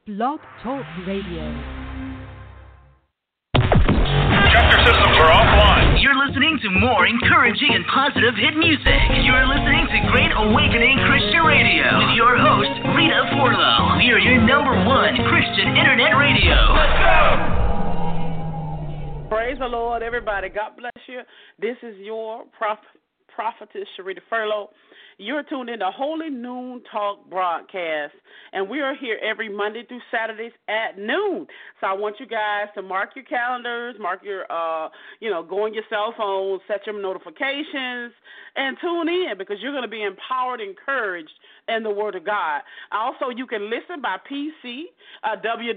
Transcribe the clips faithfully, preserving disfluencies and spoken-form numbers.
Blog Talk Radio. Chapter systems are offline. You're listening to more encouraging and positive hit music. You're listening to Great Awakening Christian Radio with your host, Rita Forlow. We are your number one Christian internet radio. Let's go! Praise the Lord, everybody. God bless you. This is your prof- prophetess, Sharita Furlow. You're tuned in to Holy Noon Talk broadcast, and we are here every Monday through Saturdays at noon. So I want you guys to mark your calendars, mark your, uh, you know, go on your cell phone, set your notifications, and tune in because you're going to be empowered, encouraged in the Word of God. Also, you can listen by P C, uh,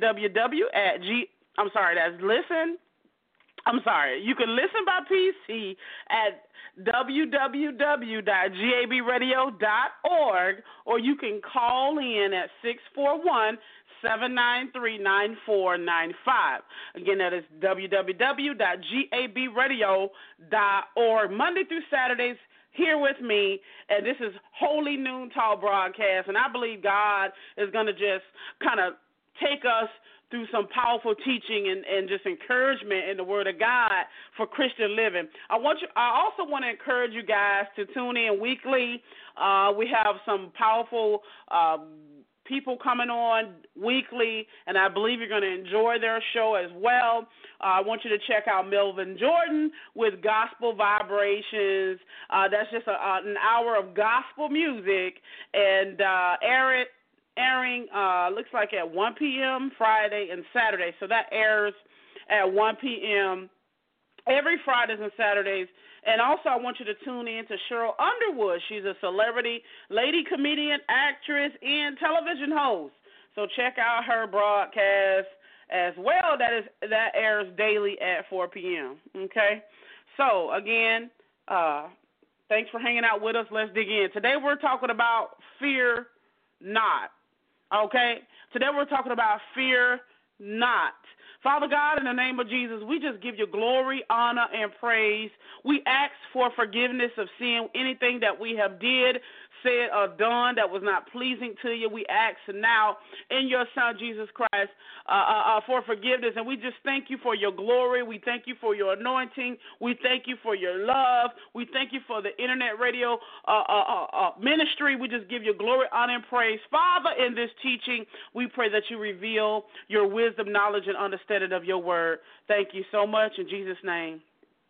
www at G. I'm sorry, that's listen. I'm sorry. You can listen by P C at w w w dot gab radio dot org, or you can call in at six four one, seven nine three, nine four nine five. Again, that is w w w dot gab radio dot org. Monday through Saturdays, here with me, and this is Holy Noon Talk broadcast, and I believe God is going to just kind of take us through some powerful teaching and, and just encouragement in the Word of God for Christian living. I want you. I also want to encourage you guys to tune in weekly. Uh, we have some powerful uh, people coming on weekly, and I believe you're going to enjoy their show as well. Uh, I want you to check out Melvin Jordan with Gospel Vibrations. Uh, that's just a, uh, an hour of gospel music, and uh, Eric. airing, uh, looks like at one p.m. Friday and Saturday. So that airs at one p.m. every Fridays and Saturdays. And also I want you to tune in to Cheryl Underwood. She's a celebrity lady comedian, actress, and television host. So check out her broadcast as well. That is that airs daily at four p.m. Okay? So, again, uh, thanks for hanging out with us. Let's dig in. Today we're talking about fear not. Okay? Today we're talking about fear not. Father God, in the name of Jesus, we just give you glory, honor, and praise. We ask for forgiveness of sin, anything that we have did, said, or done that was not pleasing to you. We ask now in your Son, Jesus Christ, uh, uh, uh, for forgiveness. And we just thank you for your glory. We thank you for your anointing. We thank you for your love. We thank you for the internet radio uh, uh, uh, uh, ministry. We just give you glory, honor, and praise. Father, in this teaching, we pray that you reveal your wisdom, knowledge, and understanding of your word. Thank you so much. In Jesus' name,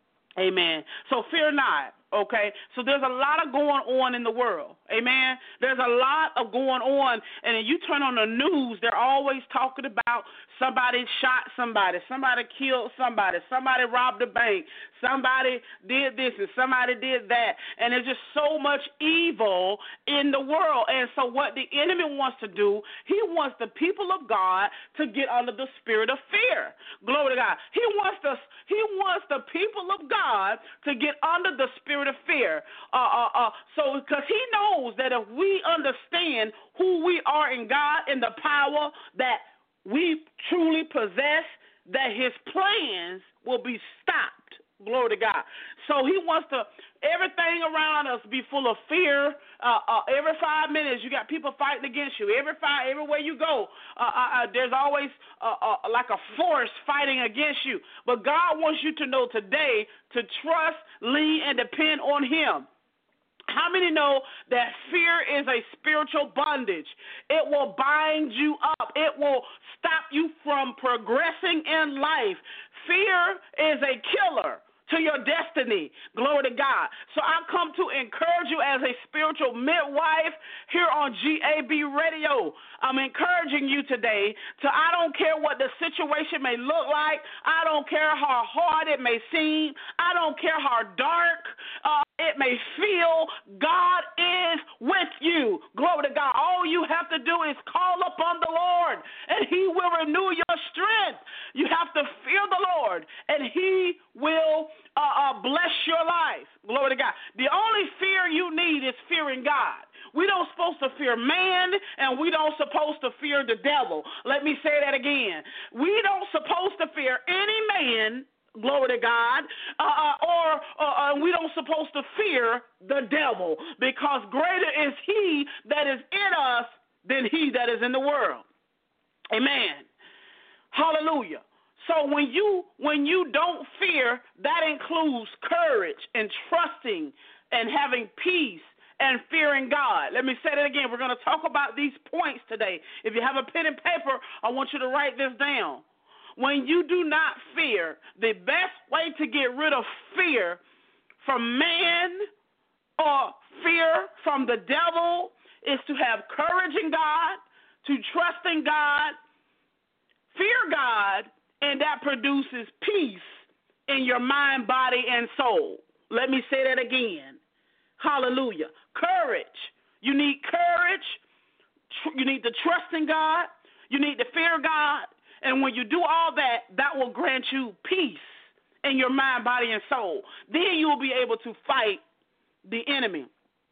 amen. So fear not. Okay, so there's a lot of going on in the world, amen? There's a lot of going on, and then you turn on the news, they're always talking about somebody shot somebody, somebody killed somebody, somebody robbed a bank, somebody did this, and somebody did that, and there's just so much evil in the world. And so what the enemy wants to do, he wants the people of God to get under the spirit of fear. Glory to God. He wants the, he wants the people of God to get under the spirit of fear. Uh, uh, uh, so, because he knows that if we understand who we are in God and the power that we truly possess, that his plans will be stopped. Glory to God. So he wants to, everything around us be full of fear. Uh, uh, every five minutes, you got people fighting against you. Every five, everywhere you go, uh, uh, uh, there's always uh, uh, like a force fighting against you. But God wants you to know today to trust, lean, and depend on him. How many know that fear is a spiritual bondage? It will bind you up. It will stop you from progressing in life. Fear is a killer to your destiny. Glory to God. So I come to encourage you as a spiritual midwife here on G A B Radio. I'm encouraging you today to, I don't care what the situation may look like. I don't care how hard it may seem. I don't care how dark uh, it may feel. God is with you. Glory to God. All you have to do is call upon the Lord, and he will renew your strength. You have to fear the Lord, and he will uh, uh, bless your life. Glory to God. The only fear you need is fearing God. We don't supposed to fear man, and we don't supposed to fear the devil. Let me say that again. We don't supposed to fear any man, glory to God, uh, or uh, we don't supposed to fear the devil, because greater is he that is in us than he that is in the world. Amen. Hallelujah. So when you when you don't fear, that includes courage and trusting and having peace and fearing God. Let me say that again. We're going to talk about these points today. If you have a pen and paper, I want you to write this down. When you do not fear, the best way to get rid of fear from man or fear from the devil is to have courage in God, to trust in God, fear God, and that produces peace in your mind, body, and soul. Let me say that again. Hallelujah. Courage. You need courage. You need to trust in God. You need to fear God. And when you do all that, that will grant you peace in your mind, body, and soul. Then you will be able to fight the enemy.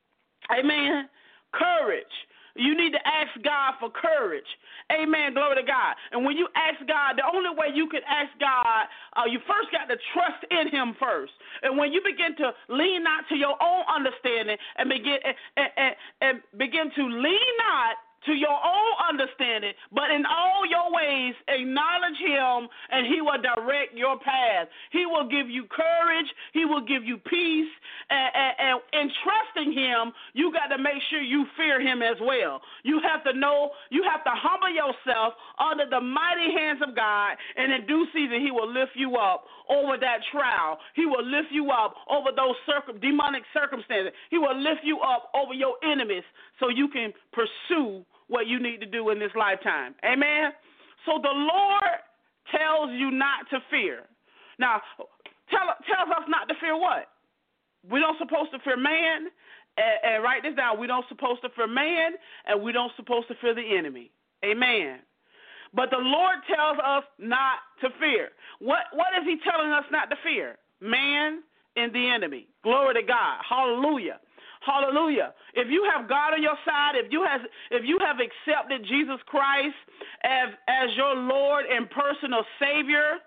Amen. Courage. You need to ask God for courage. Amen. Glory to God. And when you ask God, the only way you can ask God, uh, you first got to trust in him first. And when you begin to lean not to your own understanding and begin and, and, and begin to lean not to your own understanding, but in all your ways acknowledge him, and he will direct your path. He will give you courage. He will give you peace. And, and, and in trusting him, you got to make sure you fear him as well. You have to know, you have to humble yourself under the mighty hands of God, and in due season, he will lift you up over that trial. He will lift you up over those circum, demonic circumstances. He will lift you up over your enemies so you can pursue what you need to do in this lifetime. Amen? So the Lord tells you not to fear. Now, tell, tells us not to fear what? We don't supposed to fear man, and, and write this down. We don't supposed to fear man, and we don't supposed to fear the enemy. Amen. But the Lord tells us not to fear. What What is he telling us not to fear? Man and the enemy. Glory to God. Hallelujah. Hallelujah. If you have God on your side, if you have if you have accepted Jesus Christ as, as your Lord and personal Savior,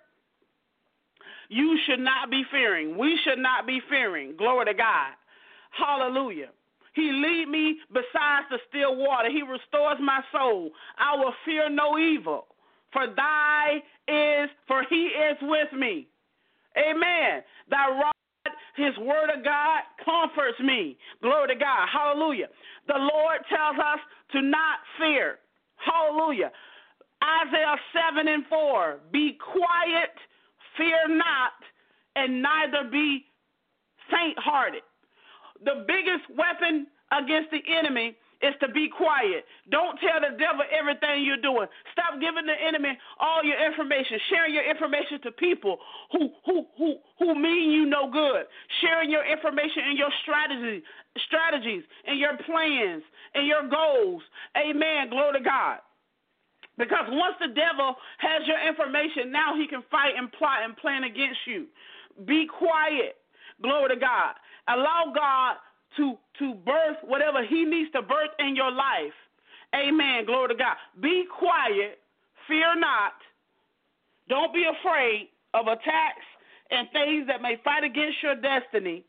you should not be fearing. We should not be fearing. Glory to God. Hallelujah. He lead me beside the still water. He restores my soul. I will fear no evil, for thy is, for he is with me. Amen. Thy rod, his word of God, comforts me. Glory to God. Hallelujah. The Lord tells us to not fear. Hallelujah. Isaiah seven and four. Be quiet, fear not, and neither be faint-hearted. The biggest weapon against the enemy is to be quiet. Don't tell the devil everything you're doing. Stop giving the enemy all your information. Sharing your information to people who who who who mean you no good. Sharing your information and your strategies, strategies and your plans and your goals. Amen. Glory to God. Because once the devil has your information, now he can fight and plot and plan against you. Be quiet. Glory to God. Allow God to, to birth whatever he needs to birth in your life. Amen. Glory to God. Be quiet. Fear not. Don't be afraid of attacks and things that may fight against your destiny.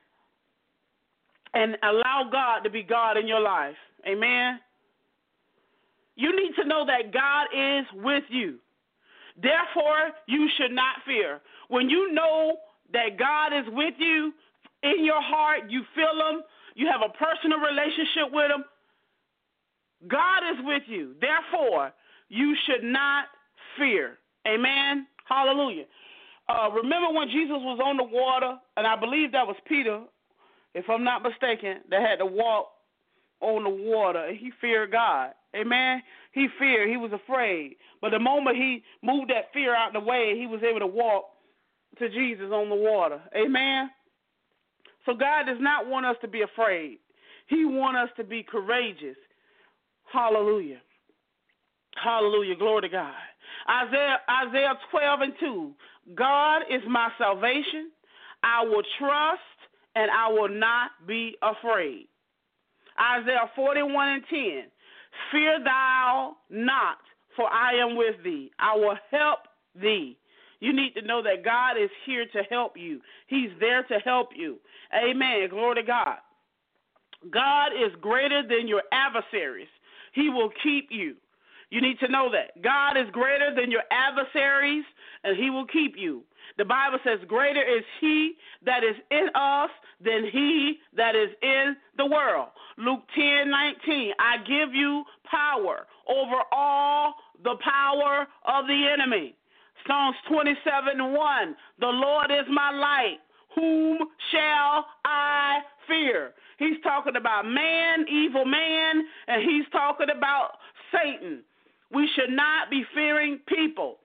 And allow God to be God in your life. Amen. You need to know that God is with you. Therefore, you should not fear. When you know that God is with you, in your heart, you feel him, you have a personal relationship with him, God is with you. Therefore, you should not fear. Amen? Hallelujah. Uh, remember when Jesus was on the water, and I believe that was Peter, if I'm not mistaken, that had to walk on the water, and he feared God. Amen? He feared. He was afraid. But the moment he moved that fear out of the way, he was able to walk to Jesus on the water. Amen? So God does not want us to be afraid. He wants us to be courageous. Hallelujah. Hallelujah. Glory to God. Isaiah, Isaiah twelve and two. God is my salvation. I will trust and I will not be afraid. Isaiah forty-one and ten. Fear thou not, for I am with thee. I will help thee. You need to know that God is here to help you. He's there to help you. Amen. Glory to God. God is greater than your adversaries. He will keep you. You need to know that. God is greater than your adversaries, and he will keep you. The Bible says, greater is he that is in us than he that is in the world. Luke ten nineteen, I give you power over all the power of the enemy. Psalms twenty-seven one, the Lord is my light. Whom shall I fear? He's talking about man, evil man, and he's talking about Satan. We should not be fearing people.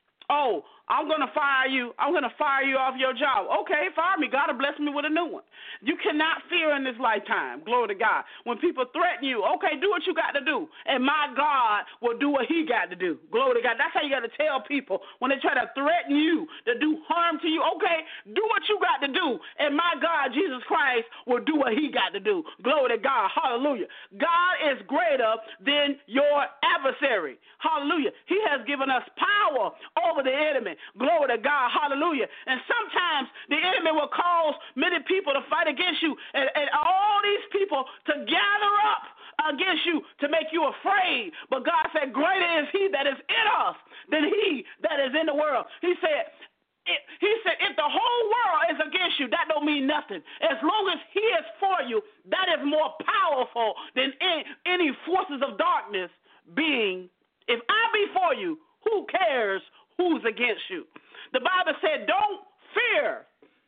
Oh, I'm going to fire you. I'm going to fire you off your job. Okay, fire me. God will bless me with a new one. You cannot fear in this lifetime. Glory to God. When people threaten you, okay, do what you got to do, and my God will do what he got to do. Glory to God. That's how you got to tell people when they try to threaten you to do harm to you. Okay, do what you got to do, and my God, Jesus Christ, will do what he got to do. Glory to God. Hallelujah. God is greater than your adversary. Hallelujah. He has given us power over the enemy. Glory to God. Hallelujah. And sometimes the enemy will cause many people to fight against you, and, and all these people to gather up against you to make you afraid. But God said, greater is he that is in us than he that is in the world. He said, It, he said, if the whole world is against you, that don't mean nothing. As long as he is for you, that is more powerful than any, any forces of darkness being. If I be for you, who cares who's against you? The Bible said, don't fear,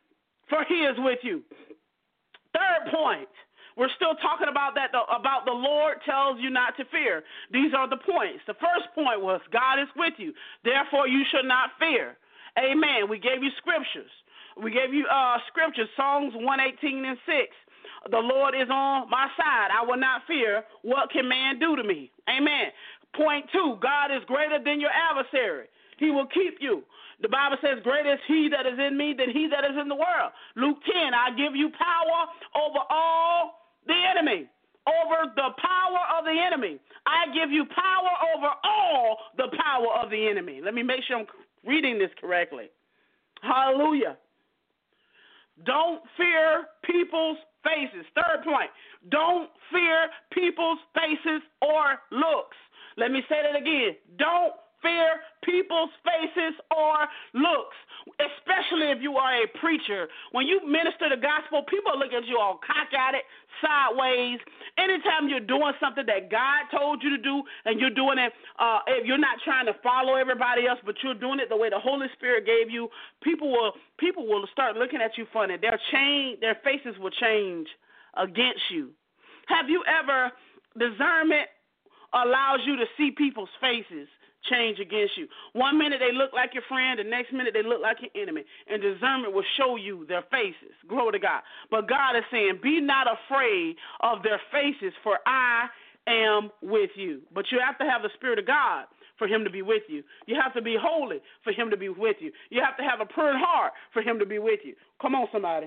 for he is with you. Third point, we're still talking about that, the, about the Lord tells you not to fear. These are the points. The first point was God is with you, therefore you should not fear. Amen. We gave you scriptures. We gave you uh, scriptures, Psalms one eighteen and six. The Lord is on my side. I will not fear. What can man do to me? Amen. Point two, God is greater than your adversary. He will keep you. The Bible says, greater is he that is in me than he that is in the world. Luke ten, I give you power over all the enemy, over the power of the enemy. I give you power over all the power of the enemy. Let me make sure I'm reading this correctly. Hallelujah. Don't fear people's faces. Third point, don't fear people's faces or looks. Let me say that again. Don't fear people's faces or looks, especially if you are a preacher. When you minister the gospel, people look at you all cock-eyed, sideways. Anytime you're doing something that God told you to do and you're doing it, uh, if you're not trying to follow everybody else, but you're doing it the way the Holy Spirit gave you, people will people will start looking at you funny. They'll change, their faces will change against you. Have you ever, discernment allows you to see people's faces change against you. One minute they look like your friend, the next minute they look like your enemy. And discernment will show you their faces. Glory to God. But God is saying, be not afraid of their faces, for I am with you. But you have to have the Spirit of God for him to be with you. You have to be holy for him to be with you. You have to have a pure heart for him to be with you. Come on, somebody.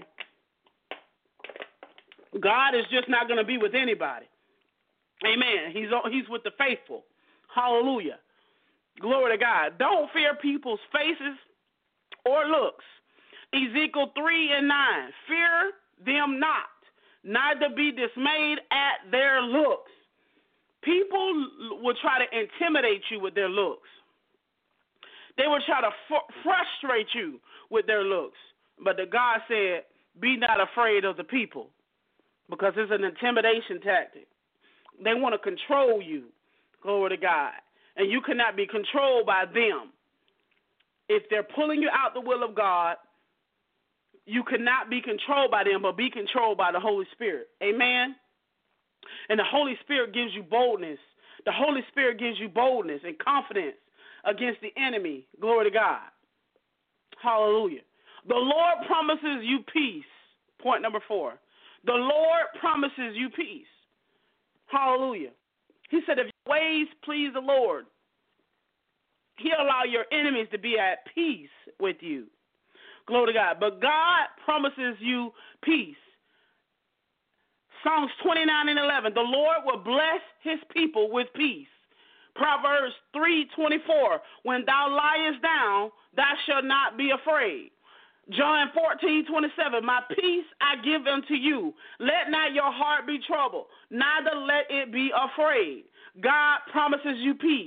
God is just not going to be with anybody. Amen. He's he's with the faithful. Hallelujah. Glory to God. Don't fear people's faces or looks. Ezekiel three and nine. Fear them not, neither be dismayed at their looks. People will try to intimidate you with their looks. They will try to fr- frustrate you with their looks. But the God said, be not afraid of the people, because it's an intimidation tactic. They want to control you. Glory to God. And you cannot be controlled by them. If they're pulling you out the will of God, you cannot be controlled by them, but be controlled by the Holy Spirit. Amen? And the Holy Spirit gives you boldness. The Holy Spirit gives you boldness and confidence against the enemy. Glory to God. Hallelujah. The Lord promises you peace. Point number four. The Lord promises you peace. Hallelujah. He said, if your ways please the Lord, he'll allow your enemies to be at peace with you. Glory to God. But God promises you peace. Psalms twenty-nine and eleven, the Lord will bless his people with peace. Proverbs three twenty-four, when thou liest down, thou shalt not be afraid. John fourteen twenty-seven, my peace I give unto you. Let not your heart be troubled, neither let it be afraid. God promises you peace.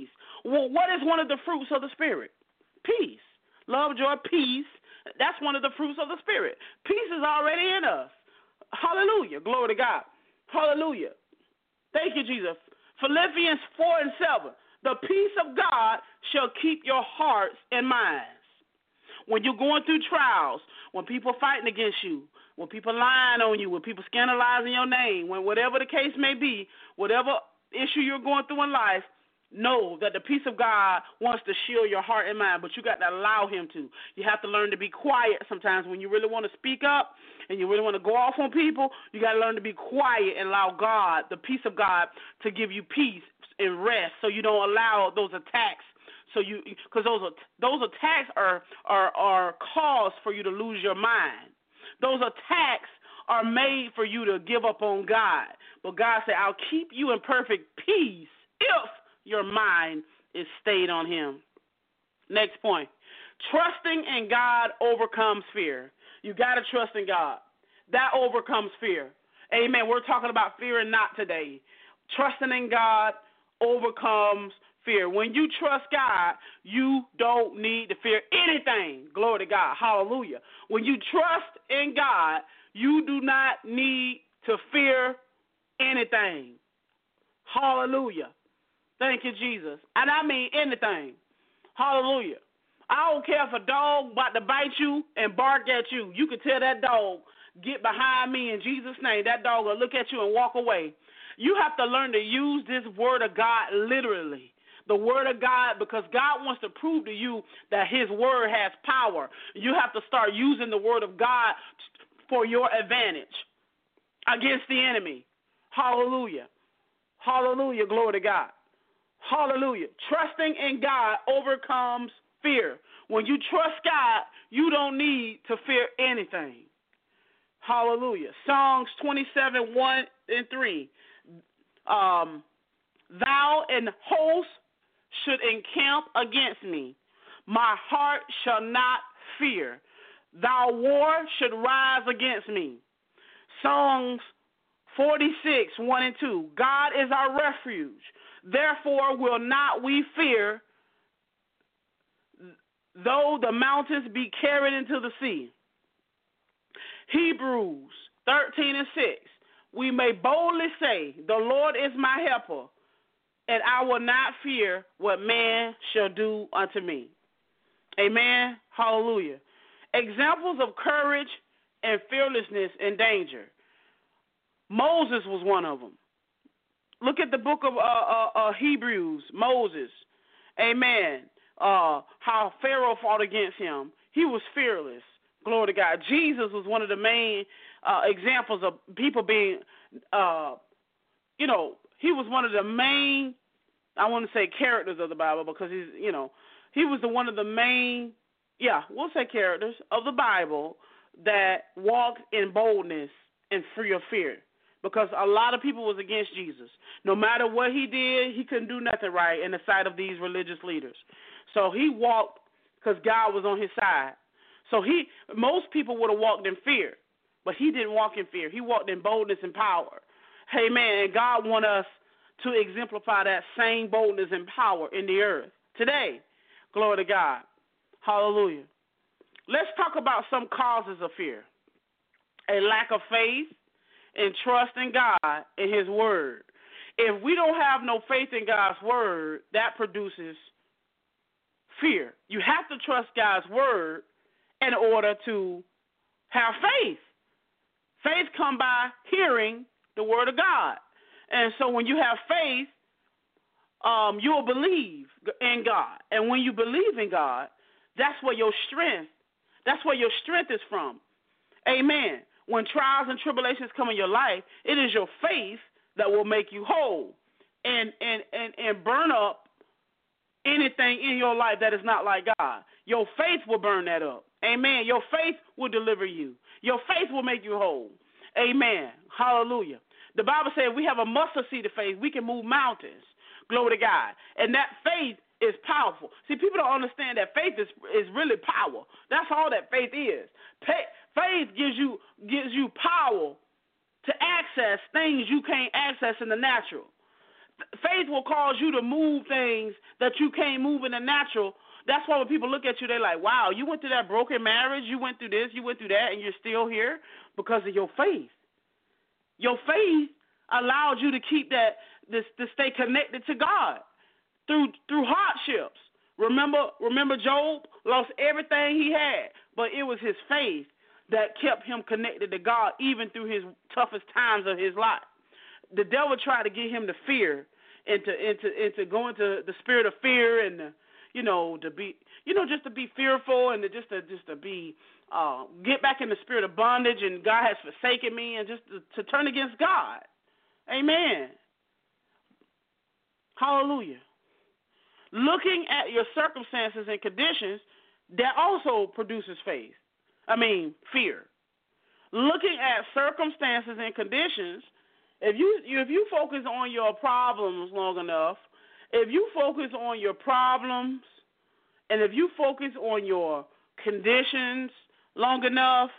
Well, what is one of the fruits of the Spirit? Peace. Love, joy, peace. That's one of the fruits of the Spirit. Peace is already in us. Hallelujah. Glory to God. Hallelujah. Thank you, Jesus. Philippians four and seven. The peace of God shall keep your hearts and minds. When you're going through trials, when people are fighting against you, when people are lying on you, when people are scandalizing your name, when whatever the case may be, whatever issue you're going through in life, know that the peace of God wants to shield your heart and mind, but you got to allow him to. You have to learn to be quiet sometimes when you really want to speak up and you really want to go off on people. You got to learn to be quiet and allow God, the peace of God, to give you peace and rest so you don't allow those attacks. So you, because those those attacks are, are are cause for you to lose your mind. Those attacks are made for you to give up on God. But God said, I'll keep you in perfect peace if your mind is stayed on him. Next point. Trusting in God overcomes fear. You got to trust in God. That overcomes fear. Amen. We're talking about fear and not today. Trusting in God overcomes fear. When you trust God, you don't need to fear anything. Glory to God. Hallelujah. When you trust in God, you do not need to fear anything. Hallelujah. Thank you, Jesus. And I mean anything. Hallelujah. I don't care if a dog about to bite you and bark at you. You can tell that dog, get behind me in Jesus' name. That dog will look at you and walk away. You have to learn to use this word of God literally. The word of God, because God wants to prove to you that his word has power. You have to start using the word of God for your advantage against the enemy. Hallelujah. Hallelujah. Glory to God. Hallelujah. Trusting in God overcomes fear. When you trust God, you don't need to fear anything. Hallelujah. Psalms twenty-seven, one and three. Um, Thou and hosts should encamp against me. My heart shall not fear. Thou war should rise against me. Psalms forty-six, one and two. God is our refuge. Therefore will not we fear, though the mountains be carried into the sea. Hebrews thirteen and six. We may boldly say, the Lord is my helper, and I will not fear what man shall do unto me. Amen. Hallelujah. Examples of courage and fearlessness in danger. Moses was one of them. Look at the book of uh, uh, uh, Hebrews, Moses. Amen. Uh, how Pharaoh fought against him. He was fearless. Glory to God. Jesus was one of the main uh, examples of people being, uh, you know, he was one of the main, I want to say characters of the Bible because he's, you know, he was the one of the main, yeah, we'll say characters of the Bible that walked in boldness and free of fear. Because a lot of people was against Jesus. No matter what he did, he couldn't do nothing right in the sight of these religious leaders. So he walked because God was on his side. So he, most people would have walked in fear, but he didn't walk in fear. He walked in boldness and power. Hey, man, and God wants us to exemplify that same boldness and power in the earth today. Glory to God. Hallelujah. Let's talk about some causes of fear. A lack of faith and trust in God and his word. If we don't have no faith in God's word, that produces fear. You have to trust God's word in order to have faith. Faith comes by hearing the word of God. And so when you have faith, um, you'll believe in God. And when you believe in God, that's where your strength, that's where your strength is from. Amen. When trials and tribulations come in your life, it is your faith that will make you whole and, and, and, and burn up anything in your life that is not like God. Your faith will burn that up. Amen. Your faith will deliver you. Your faith will make you whole. Amen. Hallelujah. The Bible says we have a mustard seed of faith. We can move mountains. Glory to God. And that faith is powerful. See, people don't understand that faith is, is really power. That's all that faith is. Pay, Faith gives you gives you power to access things you can't access in the natural. Faith will cause you to move things that you can't move in the natural. That's why when people look at you, they're like, wow, you went through that broken marriage, you went through this, you went through that, and you're still here because of your faith. Your faith allowed you to keep that, this, to stay connected to God through through hardships. Remember, remember Job lost everything he had, but it was his faith that kept him connected to God even through his toughest times of his life. The devil tried to get him to fear, into into into going to the spirit of fear, and the, you know to be you know just to be fearful, and to just to just to be uh, get back in the spirit of bondage, and God has forsaken me, and just to, to turn against God. Amen. Hallelujah. Looking at your circumstances and conditions, that also produces faith. I mean, fear. Looking at circumstances and conditions, if you if you focus on your problems long enough, if you focus on your problems, and if you focus on your conditions long enough,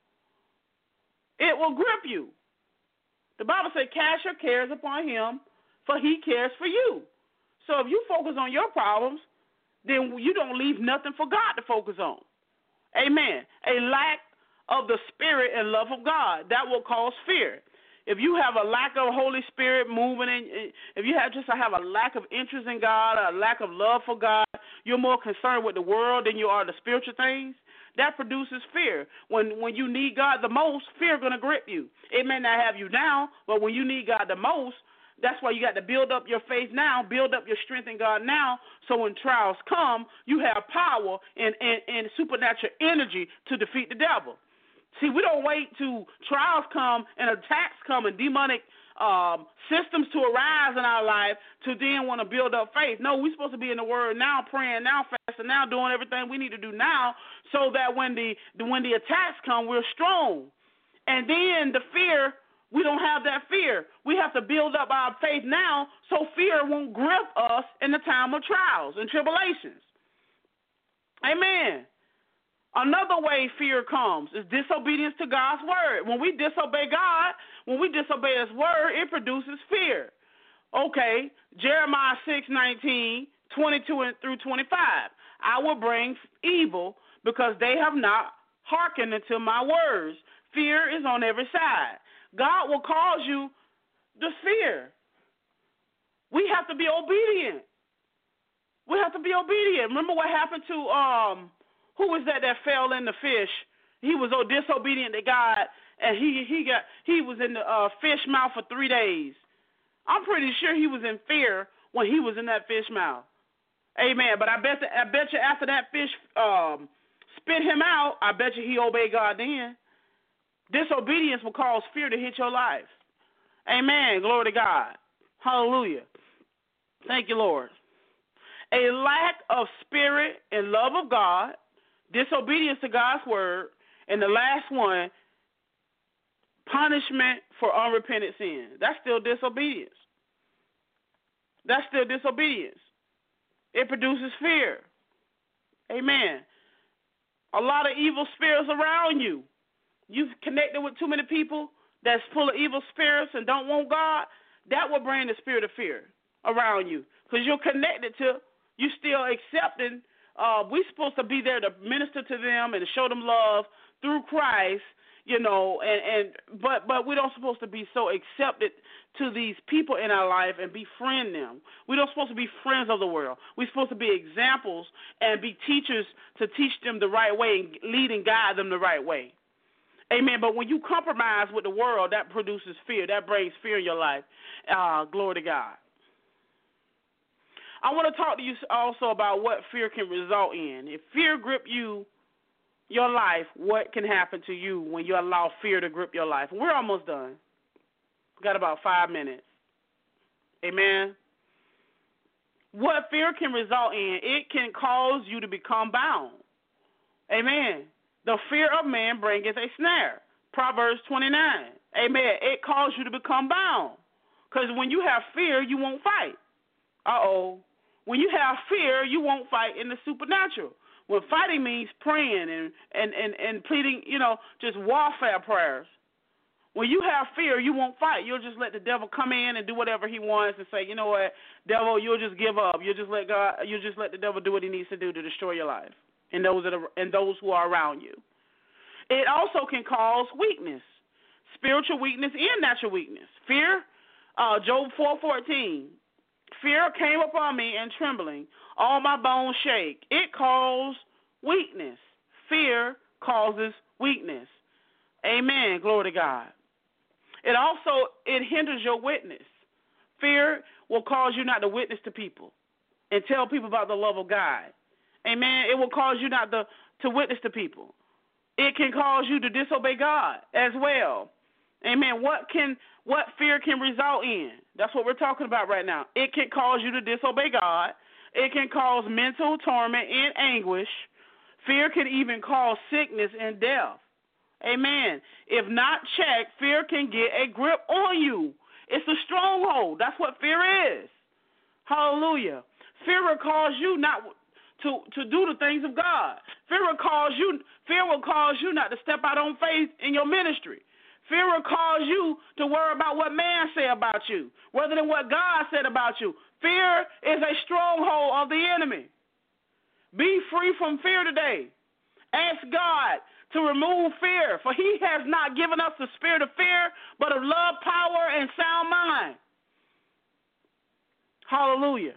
it will grip you. The Bible says, cast your cares upon him, for he cares for you. So if you focus on your problems, then you don't leave nothing for God to focus on. Amen. A lack of the Spirit and love of God, that will cause fear. If you have a lack of Holy Spirit moving in, if you have just have a lack of interest in God, a lack of love for God, you're more concerned with the world than you are the spiritual things, that produces fear. When when you need God the most, fear going to grip you. It may not have you down, but when you need God the most, that's why you got to build up your faith now, build up your strength in God now, so when trials come, you have power and, and, and supernatural energy to defeat the devil. See, we don't wait till trials come and attacks come and demonic um, systems to arise in our life to then want to build up faith. No, we're supposed to be in the Word now, praying now, fasting now, doing everything we need to do now, so that when the when the attacks come, we're strong. And then the fear, we don't have that fear. We have to build up our faith now so fear won't grip us in the time of trials and tribulations. Amen. Another way fear comes is disobedience to God's word. When we disobey God, when we disobey his word, it produces fear. Okay, Jeremiah six nineteen, twenty-two through twenty-five. I will bring evil because they have not hearkened unto my words. Fear is on every side. God will cause you to fear. We have to be obedient. We have to be obedient. Remember what happened to, um, who was that that fell in the fish? He was so disobedient to God, and he he got he was in the uh, fish mouth for three days. I'm pretty sure he was in fear when he was in that fish mouth. Amen. But I bet the, I bet you after that fish um, spit him out, I bet you he obeyed God then. Disobedience will cause fear to hit your life. Amen. Glory to God. Hallelujah. Thank you, Lord. A lack of spirit and love of God, disobedience to God's word, and the last one, punishment for unrepentant sin. That's still disobedience. That's still disobedience. It produces fear. Amen. A lot of evil spirits around you. You've connected with too many people that's full of evil spirits and don't want God, that will bring the spirit of fear around you because you're connected to, you're still accepting. Uh, we're supposed to be there to minister to them and to show them love through Christ, you know, and, and but but we don't supposed to be so accepted to these people in our life and befriend them. We don't supposed to be friends of the world. We're supposed to be examples and be teachers to teach them the right way and lead and guide them the right way. Amen. But when you compromise with the world, that produces fear. That brings fear in your life. Uh, glory to God. I want to talk to you also about what fear can result in. If fear grip you, your life, what can happen to you when you allow fear to grip your life? We're almost done. We've got about five minutes. Amen. What fear can result in, it can cause you to become bound. Amen. The fear of man bringeth a snare. Proverbs twenty-nine. Amen. It causes you to become bound. Because when you have fear, you won't fight. Uh-oh. When you have fear, you won't fight in the supernatural. When fighting means praying and, and, and, and pleading, you know, just warfare prayers. When you have fear, you won't fight. You'll just let the devil come in and do whatever he wants and say, you know what, devil, you'll just give up. You'll just let God. You'll just let the devil do what he needs to do to destroy your life and those that are, and those who are around you. It also can cause weakness, spiritual weakness and natural weakness. Fear, uh, Job four fourteen. Fear came upon me and trembling, all my bones shake. It caused weakness. Fear causes weakness. Amen. Glory to God. It also, it hinders your witness. Fear will cause you not to witness to people and tell people about the love of God. Amen. It will cause you not to, to witness to people. It can cause you to disobey God as well. Amen. What can what fear can result in? That's what we're talking about right now. It can cause you to disobey God. It can cause mental torment and anguish. Fear can even cause sickness and death. Amen. If not checked, fear can get a grip on you. It's a stronghold. That's what fear is. Hallelujah. Fear will cause you not to, to do the things of God. Fear will cause you fear will cause you not to step out on faith in your ministry. Fear will cause you to worry about what man say about you, rather than what God said about you. Fear is a stronghold of the enemy. Be free from fear today. Ask God to remove fear, for he has not given us the spirit of fear, but of love, power, and sound mind. Hallelujah.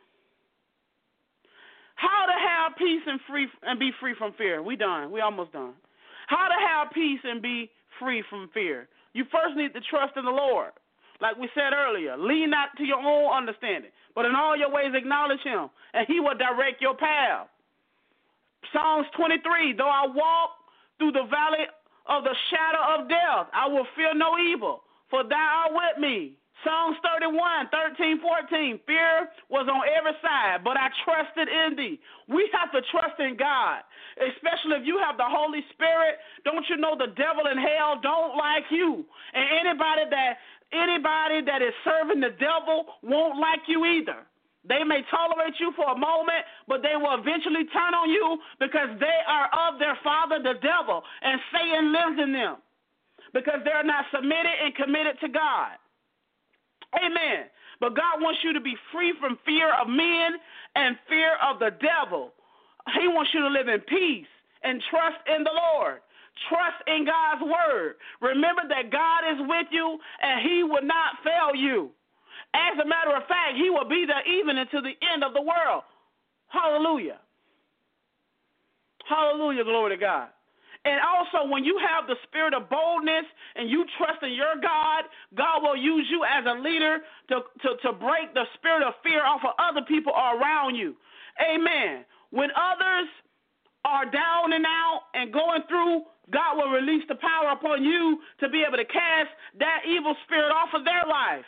How to have peace and free and be free from fear. We done. We almost done. How to have peace and be free from fear. You first need to trust in the Lord. Like we said earlier, lean not to your own understanding, but in all your ways acknowledge him, and he will direct your path. Psalms twenty-three, though I walk through the valley of the shadow of death, I will fear no evil, for thou art with me. Psalms thirty-one, thirteen, fourteen, fear was on every side, but I trusted in thee. We have to trust in God, especially if you have the Holy Spirit. Don't you know the devil in hell don't like you? And anybody that anybody that is serving the devil won't like you either. They may tolerate you for a moment, but they will eventually turn on you because they are of their father, the devil, and Satan lives in them because they're not submitted and committed to God. Amen. But God wants you to be free from fear of men and fear of the devil. He wants you to live in peace and trust in the Lord. Trust in God's word. Remember that God is with you and he will not fail you. As a matter of fact, he will be there even until the end of the world. Hallelujah. Hallelujah, glory to God. And also, when you have the spirit of boldness and you trust in your God, God will use you as a leader to, to, to break the spirit of fear off of other people around you. Amen. When others are down and out and going through, God will release the power upon you to be able to cast that evil spirit off of their life.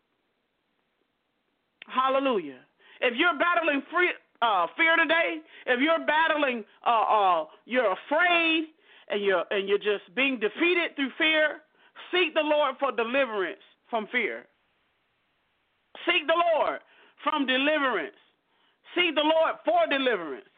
Hallelujah. If you're battling free, uh, fear today, if you're battling, uh, uh, you're afraid, and you're and you're just being defeated through fear, seek the Lord for deliverance from fear. Seek the Lord from deliverance. Seek the Lord for deliverance.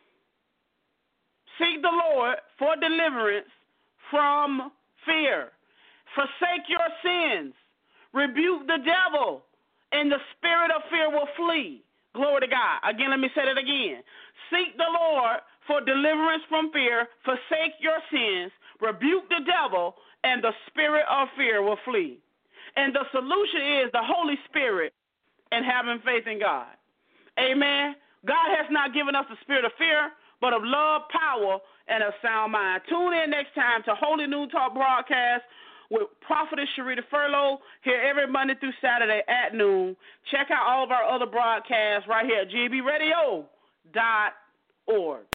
Seek the Lord for deliverance from fear. Forsake your sins. Rebuke the devil, and the spirit of fear will flee. Glory to God. Again, let me say that again. Seek the Lord for deliverance from fear. Forsake your sins. Rebuke the devil, and the spirit of fear will flee. And the solution is the Holy Spirit and having faith in God. Amen. God has not given us the spirit of fear, but of love, power, and a sound mind. Tune in next time to Holy Noon Talk broadcast with Prophetess Sharita Furlow here every Monday through Saturday at noon. Check out all of our other broadcasts right here at G B radio dot org.